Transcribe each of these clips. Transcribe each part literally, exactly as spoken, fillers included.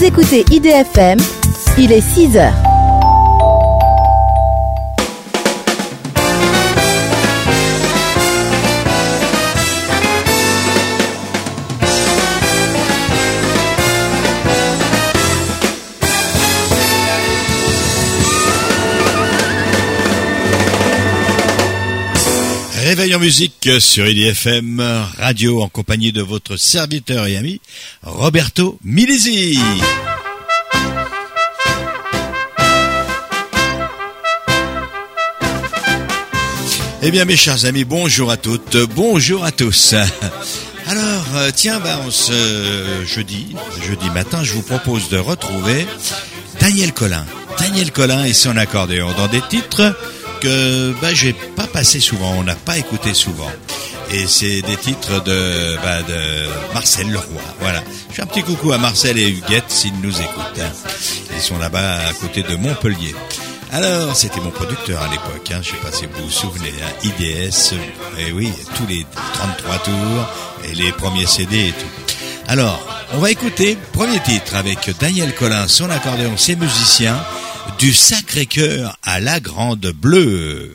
Vous écoutez I D F M, il est six heures. Réveil en musique sur I D F M Radio en compagnie de votre serviteur et ami Roberto Milesi. Eh bien mes chers amis, bonjour à toutes, bonjour à tous. Alors euh, tiens, bah, on se, jeudi, jeudi matin, je vous propose de retrouver Daniel Colin. Daniel Colin et son accordéon dans des titres que bah, j'ai pas passé souvent, on n'a pas écouté souvent. Et c'est des titres de, bah, de Marcel Leroy. Voilà. Je fais un petit coucou à Marcel et Huguette s'ils nous écoutent. Hein. Ils sont là-bas à côté de Montpellier. Alors, c'était mon producteur à l'époque. Hein. Je sais pas si vous vous souvenez. Hein. I D S, et oui, tous les trente-trois tours et les premiers C D et tout. Alors, on va écouter premier titre avec Daniel Colin, son accordéon, ses musiciens. Du Sacré-Cœur à la Grande Bleue.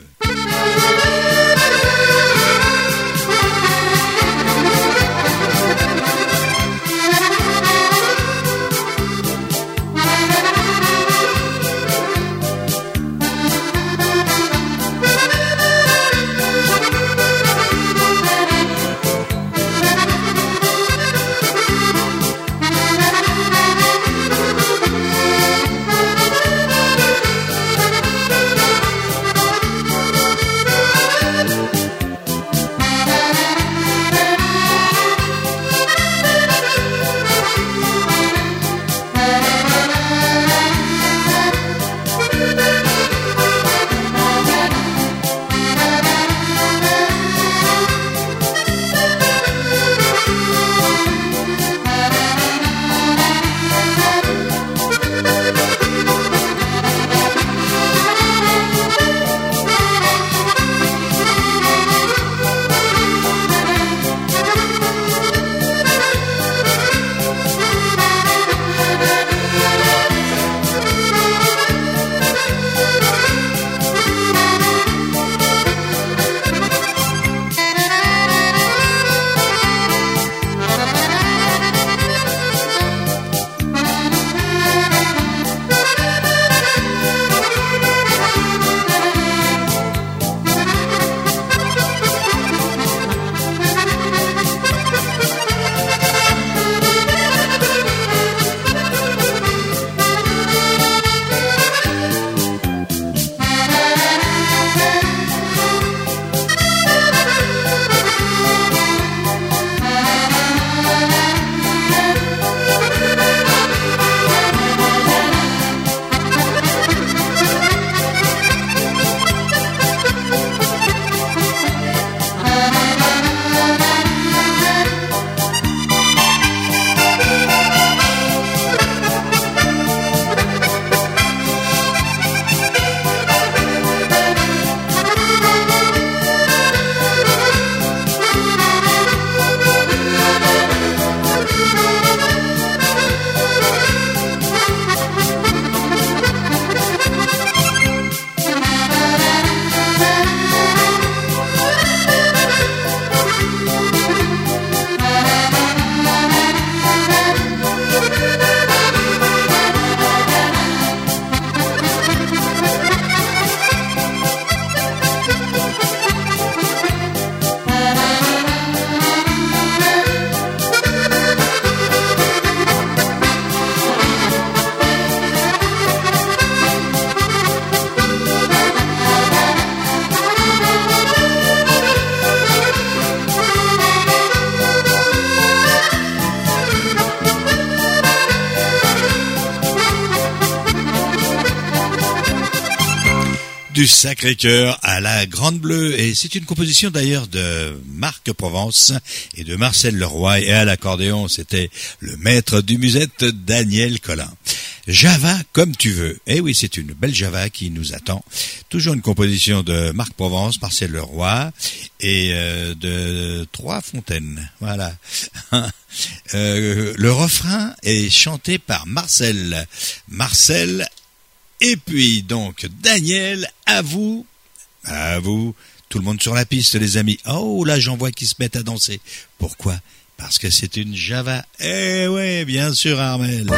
Du Sacré-Cœur à la Grande Bleue. Et c'est une composition d'ailleurs de Marc Provence et de Marcel Leroy. Et à l'accordéon, c'était le maître du musette Daniel Colin. Java comme tu veux. Eh oui, c'est une belle Java qui nous attend. Toujours une composition de Marc Provence, Marcel Leroy et euh, de Trois Fontaines. Voilà. euh, le refrain est chanté par Marcel. Marcel et puis donc Daniel, à vous, à vous, tout le monde sur la piste les amis. Oh là, j'en vois qui se mettent à danser. Pourquoi ? Parce que c'est une Java. Eh ouais, bien sûr Armel.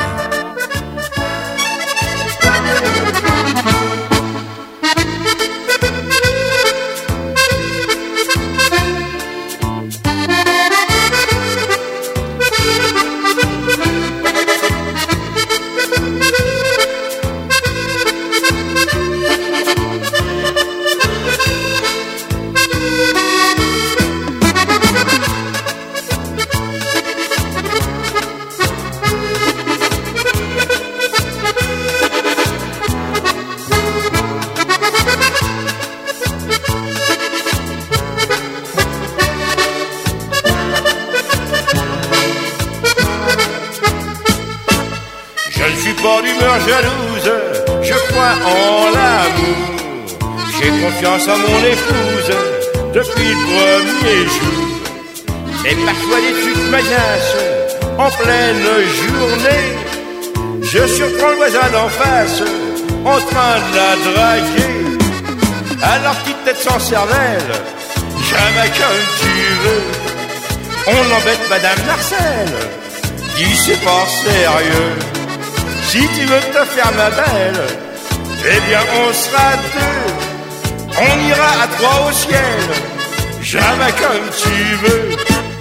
Jalouse, je crois en l'amour. J'ai confiance en mon épouse depuis le premier jour. Mais parfois les trucs m'agacent en pleine journée. Je surprends le voisin d'en face en train de la draguer. Alors petite tête sans cervelle, jamais comme tu veux. On embête Madame Marcel, dis c'est pas sérieux. Si tu veux te faire ma belle, eh bien on sera deux. On ira à trois au ciel, jamais comme tu veux.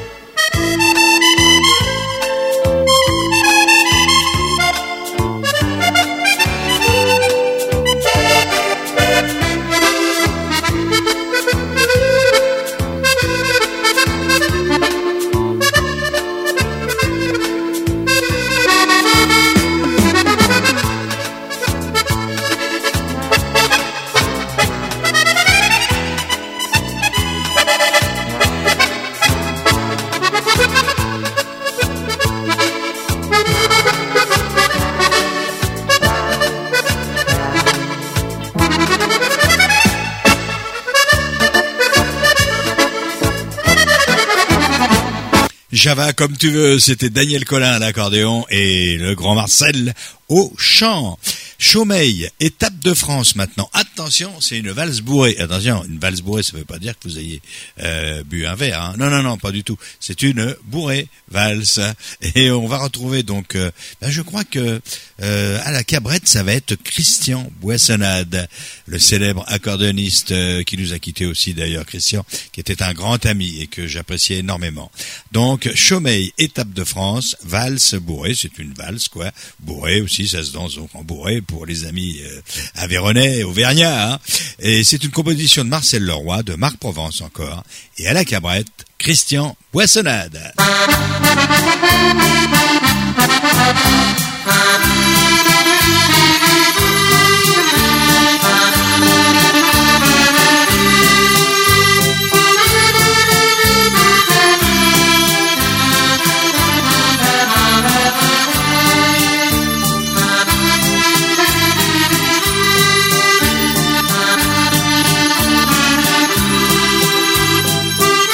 Java comme tu veux, c'était Daniel Collin à l'accordéon et le grand Marcel au chant. Chaumeil, étape de France maintenant. Attention, c'est une valse bourrée. Attention, une valse bourrée, ça ne veut pas dire que vous ayez euh, bu un verre. Hein. Non, non, non, pas du tout. C'est une bourrée valse. Et on va retrouver donc, euh, ben je crois que euh, à la cabrette, ça va être Christian Boissonnade, le célèbre accordéoniste euh, qui nous a quittés aussi d'ailleurs, Christian, qui était un grand ami et que j'appréciais énormément. Donc, Chaumeil, étape de France, valse bourrée, c'est une valse quoi. Bourrée aussi, ça se danse donc en bourrée pour les amis euh, aveyronnais, auvergnats. Hein. Et c'est une composition de Marcel Leroy, de Marc Provence encore, et à la cabrette, Christian Boissonnade.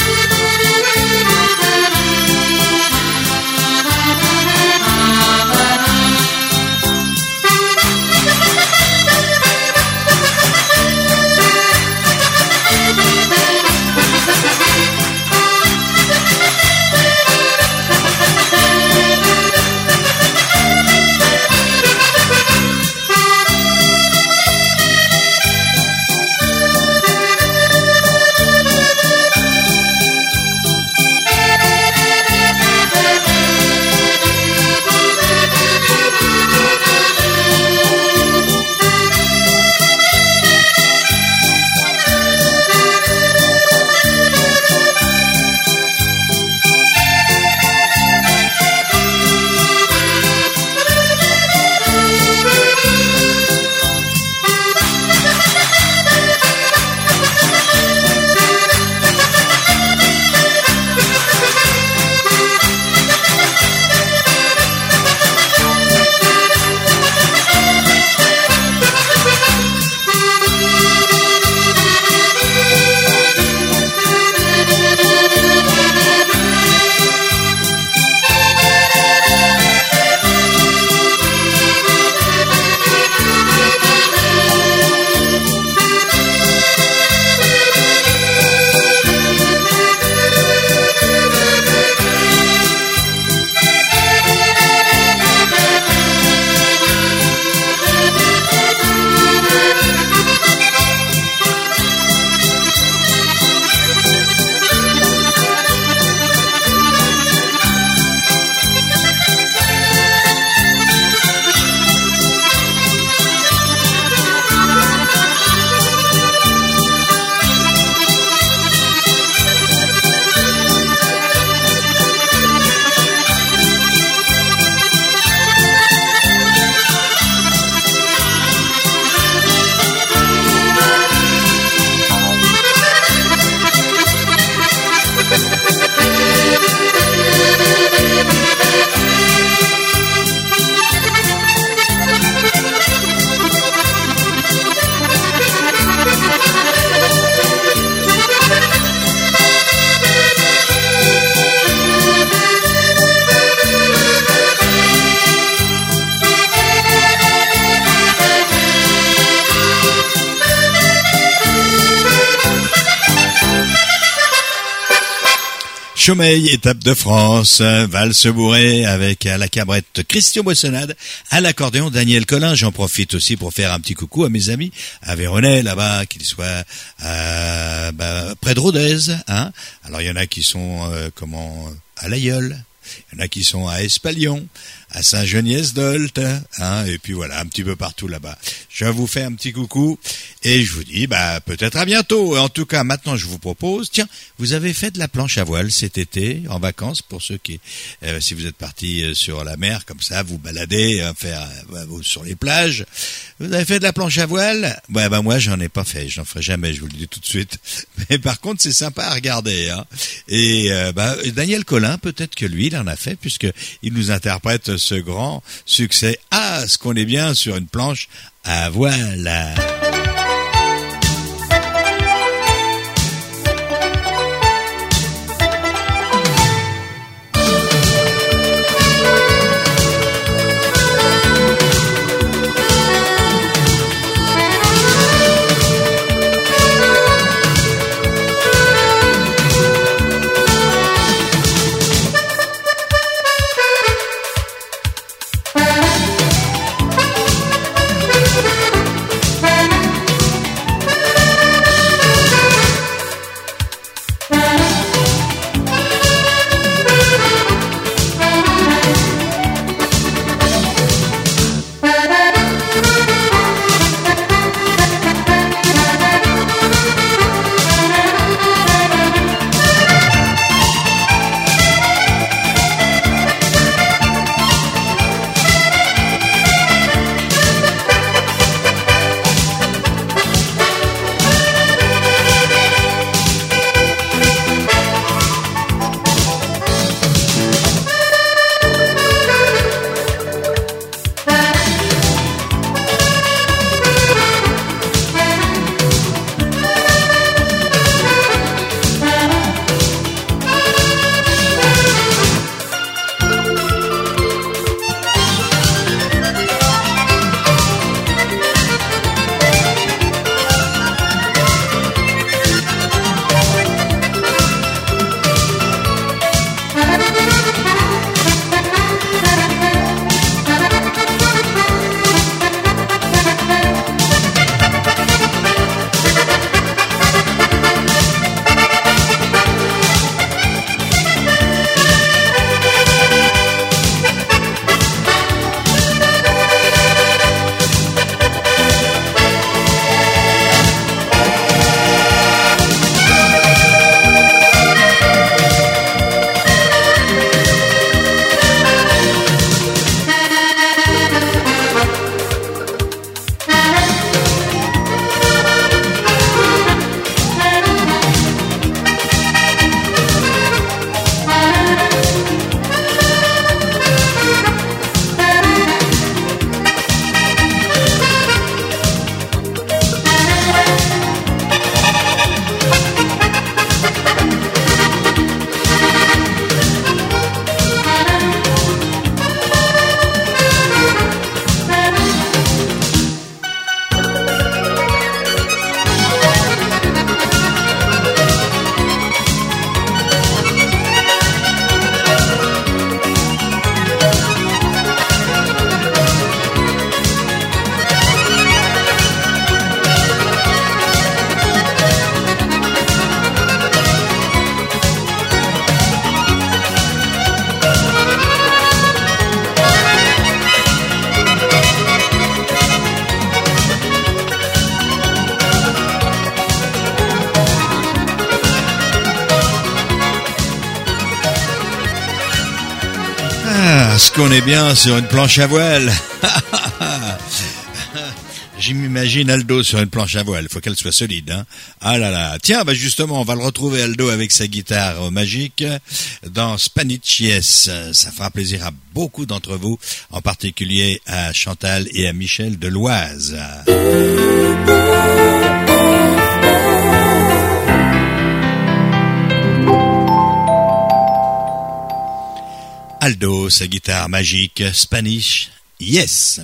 Bye. Chaumeil, étape de France, valse bourrée avec à la cabrette Christian Boissonnade, à l'accordéon Daniel Collin. J'en profite aussi pour faire un petit coucou à mes amis à Véronais, là-bas, qu'ils soient à, bah, près de Rodez, hein. Alors il y en a qui sont euh, comment à l'Aïeul, il y en a qui sont à Espalion, à Saint-Geniès-d'Olt, hein, et puis voilà, un petit peu partout là-bas. Je vous fais un petit coucou, et je vous dis, bah, peut-être à bientôt. En tout cas, maintenant, je vous propose, tiens, vous avez fait de la planche à voile cet été, en vacances, pour ceux qui, euh, si vous êtes partis sur la mer, comme ça, vous baladez, euh, faire, euh, sur les plages. Vous avez fait de la planche à voile? Ouais, bah, moi, j'en ai pas fait, j'en ferai jamais, je vous le dis tout de suite. Mais par contre, c'est sympa à regarder, hein. Et, euh, bah, Daniel Collin, peut-être que lui, il en a fait, puisque il nous interprète ce grand succès. Ah, ce qu'on est bien sur une planche à voile. Parce qu'on est bien sur une planche à voile. Je m'imagine Aldo sur une planche à voile. Il faut qu'elle soit solide, hein. Ah là là. Tiens, bah justement, on va le retrouver Aldo avec sa guitare magique dans Spanish Yes. Ça fera plaisir à beaucoup d'entre vous, en particulier à Chantal et à Michel de l'Oise. Aldo, sa guitare magique, Spanish Yes.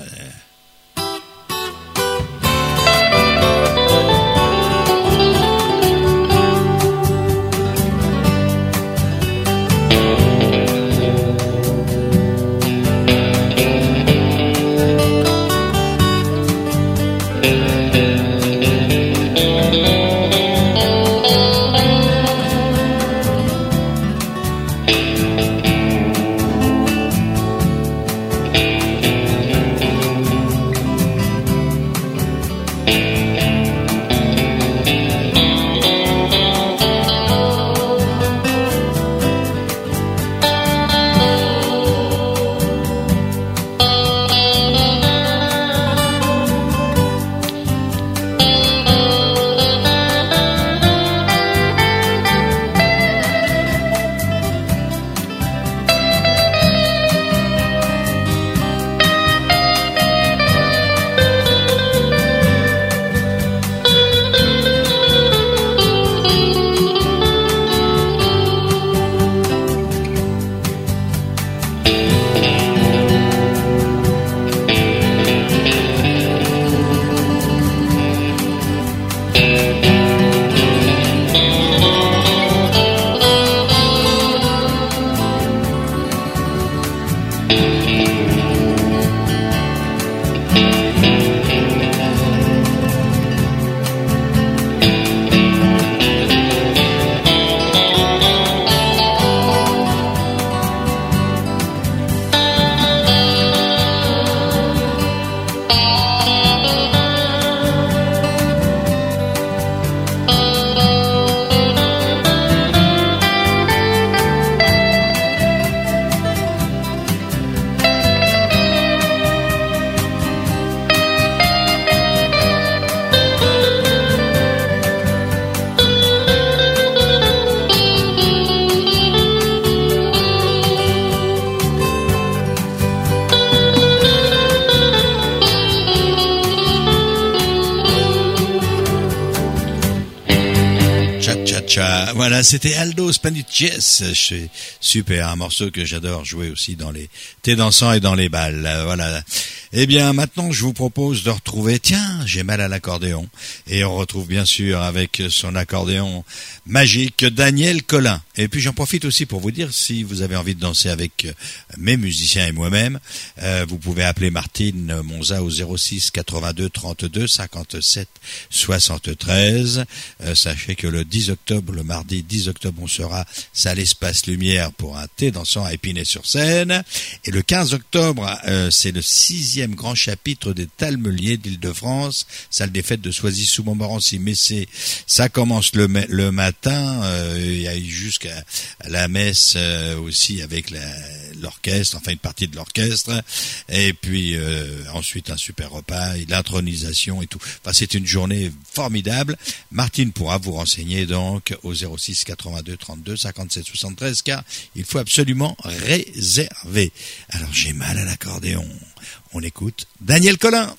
Cha. Voilà, c'était Aldo Spaniches. Super, un morceau que j'adore jouer aussi dans les thés dansants et dans les balles. Voilà. Eh bien, maintenant, je vous propose de retrouver, tiens, j'ai mal à l'accordéon. Et on retrouve bien sûr avec son accordéon magique Daniel Colin. Et puis j'en profite aussi pour vous dire, si vous avez envie de danser avec mes musiciens et moi-même, euh, vous pouvez appeler Martine Monza au zéro six quatre-vingt-deux trente-deux cinquante-sept soixante-treize. Euh, sachez que le dix octobre, le mardi dix octobre, on sera salle Espace Lumière pour un thé dansant à Épinay-sur-Seine. Et le quinze octobre, euh, c'est le sixième grand chapitre des Talmeliers d'Île-de-France, salle des fêtes de Soisy-sous-Montmorency. Mais c'est, ça commence le, le matin, euh, il y a jusqu'à la messe euh, aussi avec la, l'orchestre, enfin une partie de l'orchestre, et puis euh, ensuite un super repas, et l'intronisation et tout. Enfin, c'est une journée formidable. Martine pourra vous renseigner donc au zéro six quatre-vingt-deux trente-deux cinquante-sept soixante-treize, car il faut absolument réserver. Alors j'ai mal à l'accordéon. On écoute Daniel Colin.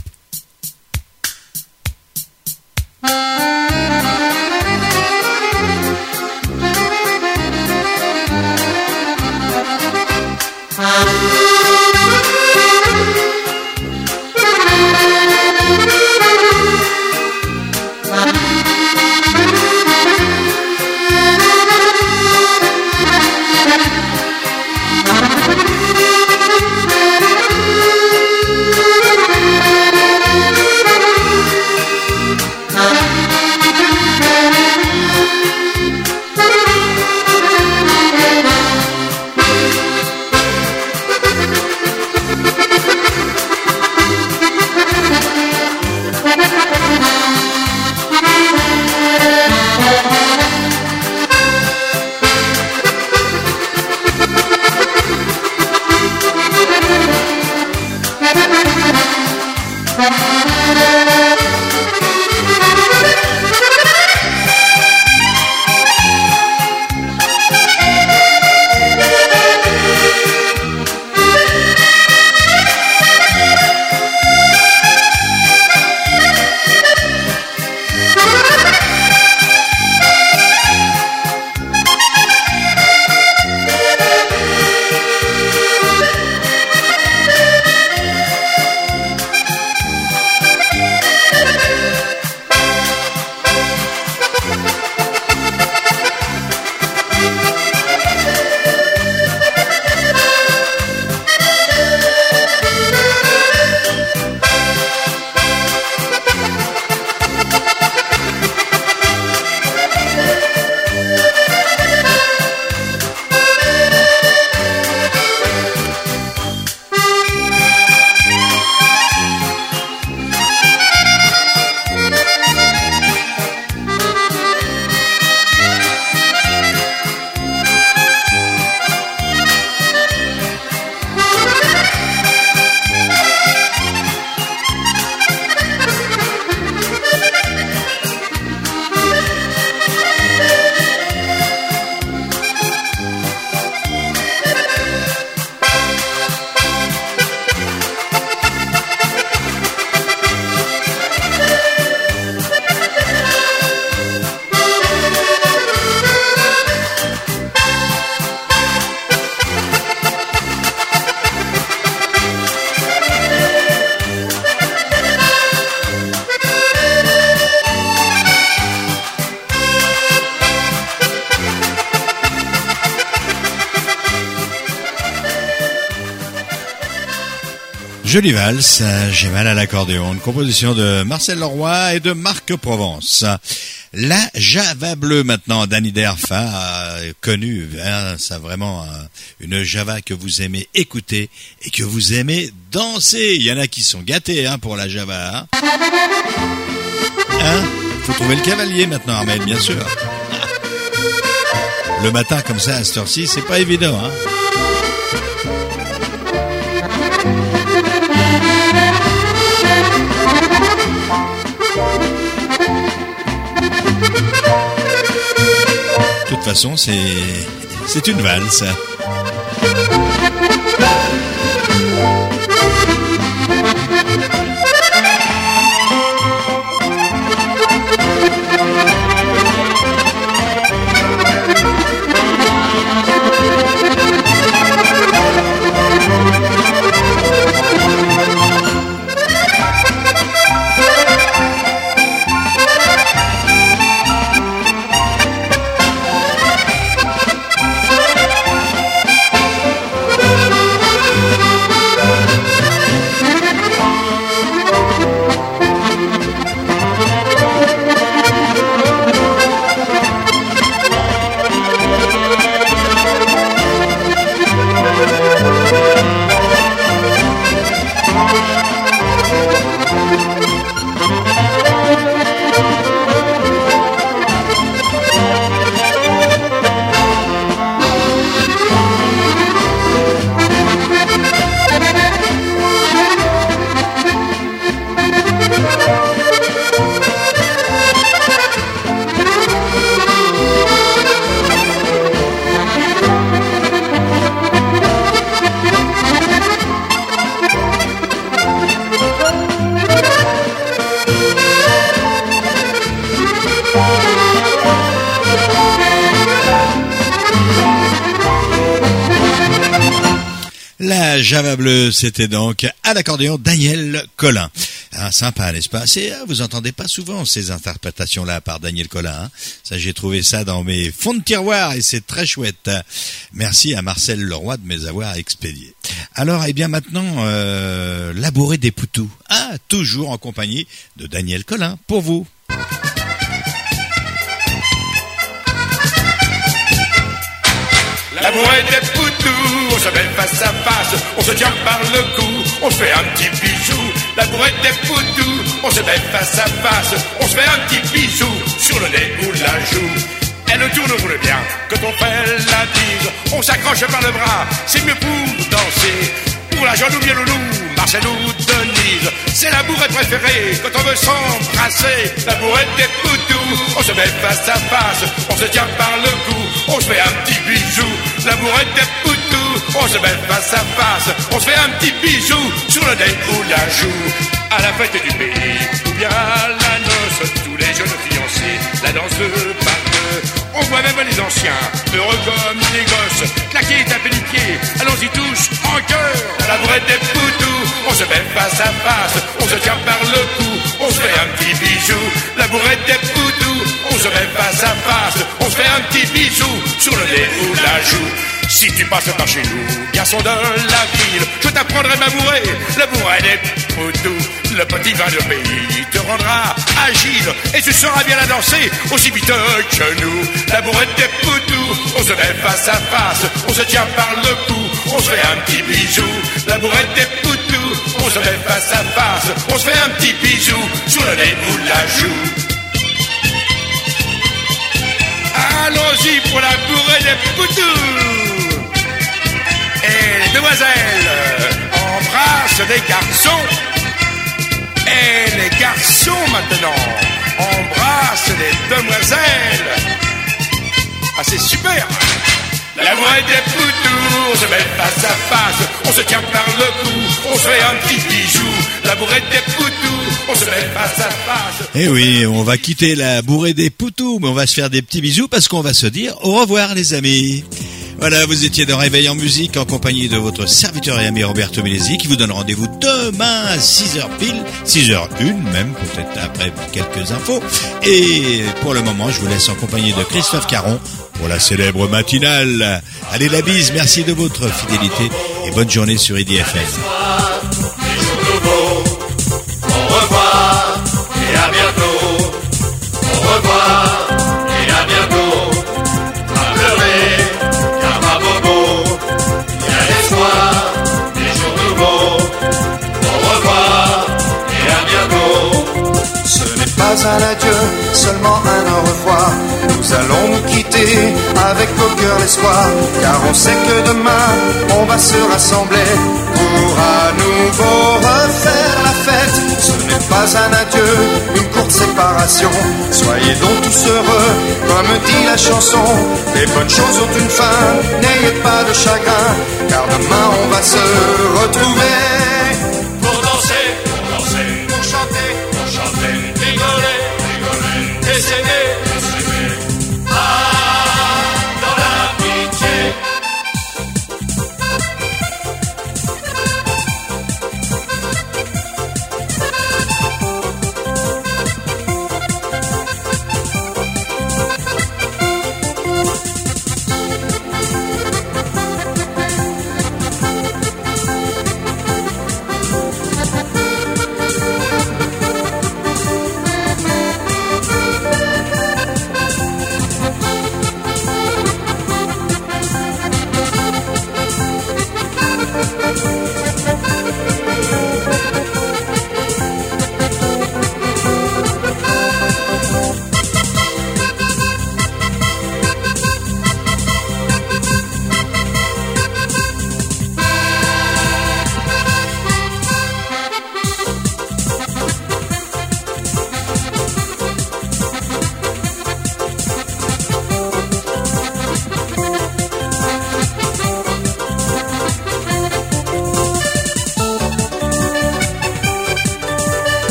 Jolie valse, j'ai mal à l'accordéon, une composition de Marcel Leroy et de Marc Provence. La Java bleue maintenant, Danny Derfa, connu, hein, c'est vraiment hein, une Java que vous aimez écouter et que vous aimez danser. Il y en a qui sont gâtés hein, pour la Java. Hein, hein faut trouver le cavalier maintenant, Armel, bien sûr. Le matin comme ça, à cette heure-ci, c'est pas évident. Hein. De toute façon, c'est c'est une valse. La Java bleue, c'était donc à l'accordéon Daniel Colin. Ah, sympa, n'est-ce pas? C'est, vous entendez pas souvent ces interprétations-là par Daniel Colin. Hein, ça, j'ai trouvé ça dans mes fonds de tiroir et c'est très chouette. Merci à Marcel Leroy de mes avoir expédiés. Alors, eh bien maintenant, euh, la bourrée des Poutous. Ah, toujours en compagnie de Daniel Colin pour vous. La bourrée des Poutous, on se met face à face, on se tient par le cou, on se fait un petit bijou. La bourrée des Poutous, on se met face à face, on se fait un petit bisou sur le nez ou la joue. Elle tourne roule bien, quand on fait la bise, on s'accroche par le bras, c'est mieux pour danser. Pour la jeune ou bien loulou, Marcel ou Denise, c'est la bourrée préférée quand on veut s'embrasser. La bourrée des Poutous, on se met face à face, on se tient par le cou, on se fait un petit bijou. La bourrée des Poutous, on se met face à face, on se fait un petit bisou sur le nez ou la joue. À la fête du pays, ou bien à la noce, tous les jeunes fiancés la dansent par deux. On voit même les anciens, heureux comme des gosses, claquer, taper du pied, allons-y tous en cœur. La bourrée des Poutous, on se met face à face, on se tient par le cou, on se fait un petit bijou. La bourrée des Poutous, on se met face à face, on se fait un petit bisou sur le nez ou la joue. Si tu passes par chez nous, garçon de la ville, je t'apprendrai ma bourrée, la bourrée des Poutous. Le petit vin de pays te rendra agile et tu sauras bien la danser aussi vite que nous. La bourrée des Poutous, on se met face à face, on se tient par le cou, on se fait un petit bisou. La bourrée des Poutous, on se met face à face, on se fait un petit bisou sur le nez ou la joue. Allons-y pour la bourrée des Poutous. Et les demoiselles embrassent les garçons. Et les garçons maintenant embrassent les demoiselles. Ah, c'est super. La bourrée des Poutous, on se met face à face, on se tient par le cou, on se fait un petit bijou. La bourrée des Poutous, on se met face à face. Eh oui, on va quitter la bourrée des Poutous, mais on va se faire des petits bisous parce qu'on va se dire au revoir les amis. Voilà, vous étiez dans Réveil en musique en compagnie de votre serviteur et ami Roberto Milesi qui vous donne rendez-vous demain à six heures pile, six heures une même, peut-être après quelques infos. Et pour le moment, je vous laisse en compagnie de Christophe Caron pour la célèbre matinale. Allez, la bise, merci de votre fidélité et bonne journée sur I D F M. Au revoir et à bientôt. Au revoir et à bientôt. À pleurer, car ma bobo, il y a l'espoir des jours nouveaux. Au revoir et à bientôt. Ce n'est pas un adieu, seulement un au revoir. Nous allons nous quitter avec au cœur l'espoir, car on sait que demain on va se rassembler pour à nouveau refaire la fête. Ce n'est pas un adieu, une courte séparation. Soyez donc tous heureux, comme dit la chanson. Les bonnes choses ont une fin, n'ayez pas de chagrin, car demain on va se retrouver.